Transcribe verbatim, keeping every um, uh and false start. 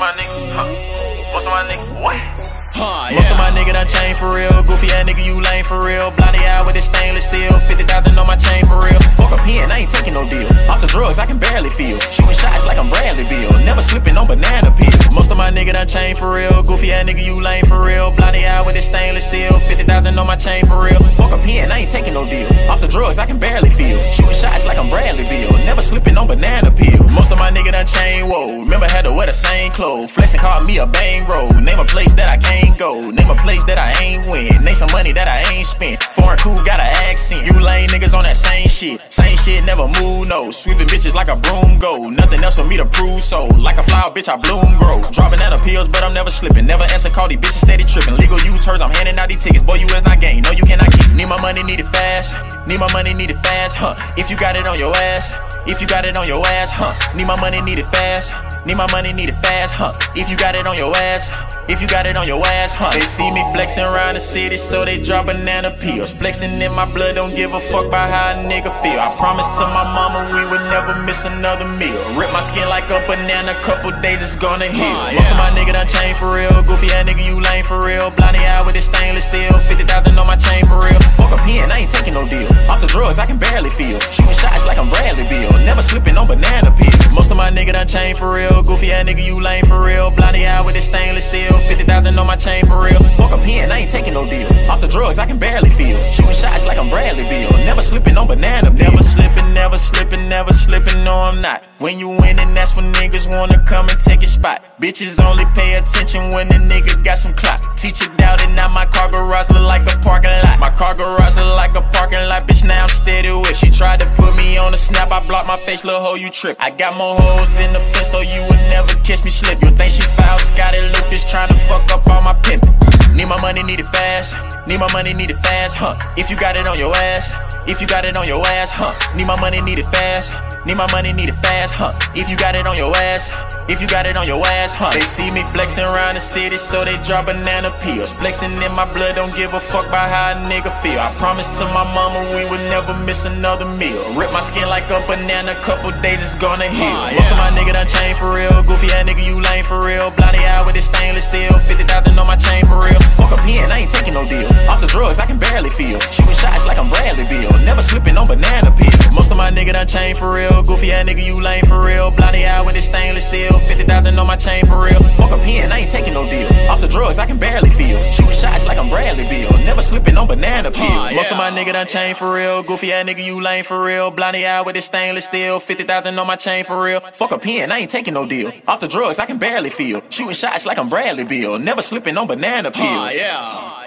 my niggas, huh? Most of my niggas, what? Huh, yeah. Most of my niggas done changed for real. Goofy ass nigga, you lame for real. Blinded eye with this stainless steel. fifty thousand on my chain for real. Fuck a pen, I ain't taking no deal. Off the drugs, I can barely feel. Shooting shots like I'm Bradley Beal. Never slipping on banana peel. Most of my niggas done changed for real. Goofy ass nigga, you lame for real. Blinded eye with this stainless steel. fifty thousand on my chain for real. Fuck a pen, I ain't taking no deal. Off the drugs, I can barely feel. Shooting shots like I'm Bradley Beal. Never slipping on banana peel. Most of my niggas done changed, whoa. Remember had to wear the same clothes. Flexing called me a bang roll. Name a place that I can't go. Name a place that I ain't win. Name some money that I ain't spent. Foreign cool got an accent. You lame niggas on that same shit. Same shit, never move, no. Sweeping bitches like a broom go. Nothing else for me to prove, so like a flower, bitch, I bloom grow. Dropping out of pills, but I'm never slipping. Never answer call, these bitches steady tripping. Legal U-turns, I'm handing out these tickets. Boy, you is not gang, no, you cannot keep. Need my money, need it fast. Need my money, need it fast, huh? If you got it on your ass. If you got it on your ass, huh? Need my money, need it fast. Need my money, need it fast, huh? If you got it on your ass. If you got it on your ass, huh? They see me flexing around the city, so they drop banana peels. Flexing in my blood, don't give a fuck about how a nigga feel. I promised to my mama we would never miss another meal. Rip my skin like a banana, couple days it's gonna heal. Huh, yeah. Most of my niggas done changed for real. Goofy ass nigga, you lame for real. Blinded eye with this stainless steel. fifty thousand on my chain for real. Fuck a pen, I ain't taking no deal. Off the drugs, I can barely feel. Shooting shots like I'm Bradley Beal. Never slipping on banana peel. Most of my niggas done changed for real. Goofy ass nigga, you lame for real. Blinded eye with this stainless steel. fifty thousand on my chain for real. Fuck a pen, I ain't taking no deal. Off the drugs, I can barely feel. Shooting shots like I'm Bradley Beal. Never slipping on banana peel. Never slipping, never slipping, never slipping, no I'm not. When you winning, that's when niggas wanna come and take your spot. Bitches only pay attention when the nigga got some clout. Teacher doubted, now my car garage look like a parking lot. My car garage look like a parking lot, bitch, now I'm steady with. She tried to put me on the snap, I blocked my face, little hoe, you trip. I got more hoes than the fence, so you would never catch me slip. You think she foul, Scotty Lucas trying to fuck up all my pimpin'. Need my money, need it fast. Need my money, need it fast, huh? If you got it on your ass. If you got it on your ass, huh? Need my money, need it fast. Need my money, need it fast, huh? If you got it on your ass. If you got it on your ass, huh? They see me flexing around the city, so they drop banana peels. Flexing in my blood, don't give a fuck about how a nigga feel. I promised to my mama we would never miss another meal. Rip my skin like a banana, couple days it's gonna heal. Huh, yeah. Most of my niggas done changed for real. Goofy ass nigga, you lame for real. Blinded eye with this stainless steel. fifty thousand on my chain for real. Fuck a pen, I ain't taking no deal. Off the drugs, I can barely feel. Shooting shots like I'm Bradley Beal. Never slipping on banana peel. Most of my niggas done changed for real. Goofy ass nigga, you lame for real. Blinded eye with this stainless steel. fifty thousand on my chain for real. Fuck a pen, I ain't taking no deal. Off the drugs, I can barely feel. Shooting shots like I'm Bradley Beal. Never slipping on banana peel. Huh, yeah. Most of my niggas done changed for real. Goofy ass nigga, you lame for real. Blinded eye with this stainless steel. fifty thousand on my chain for real. Fuck a pen, I ain't taking no deal. Off the drugs, I can barely feel. Shooting shots like I'm Bradley Beal. Never slipping on banana peel. Huh, yeah.